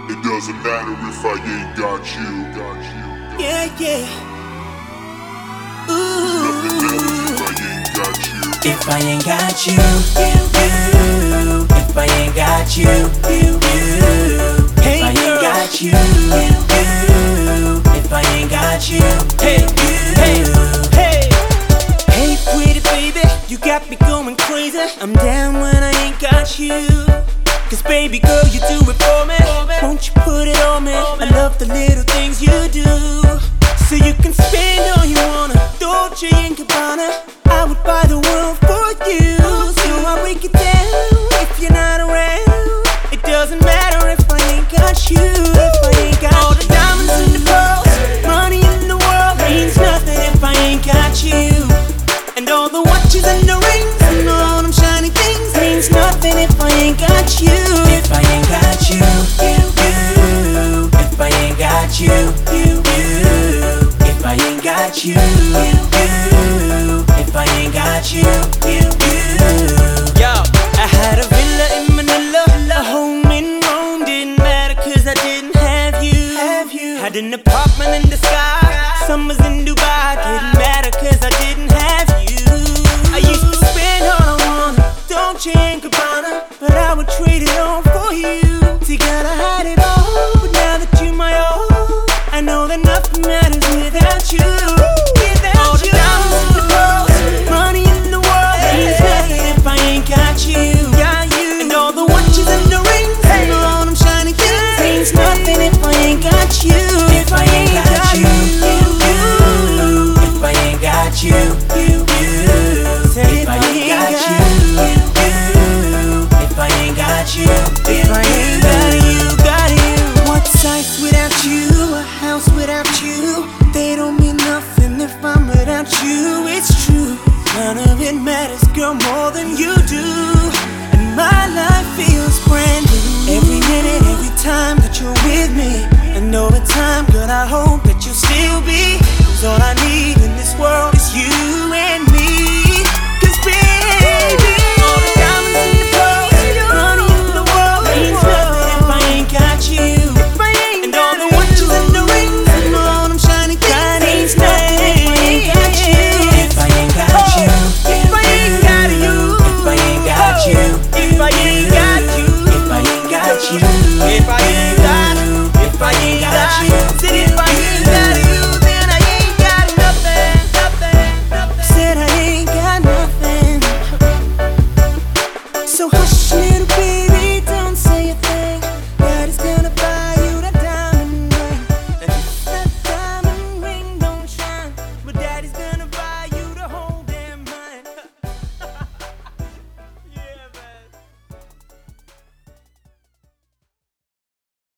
It doesn't matter if I ain't got you. Yeah, yeah. Nothing matters if I ain't got you. If I ain't got you, if I ain't got you, if I ain't got you, if I ain't got you, hey, pretty baby, you got me going crazy. I'm down when I ain't got you. Cause baby girl, you do it for me. Won't you put it on me? I love the little things you do. So you can spend all you wanna, Dolce & Gabbana. I would buy the world for you. So I break it down if you're not around. It doesn't matter if I ain't got you. If I ain't got all the diamonds in the pearls, money in the world means nothing if I ain't got you. And all the watches and the rings and all them shiny things means nothing if I ain't got you. If I ain't got you, if I ain't got you, if I ain't got you.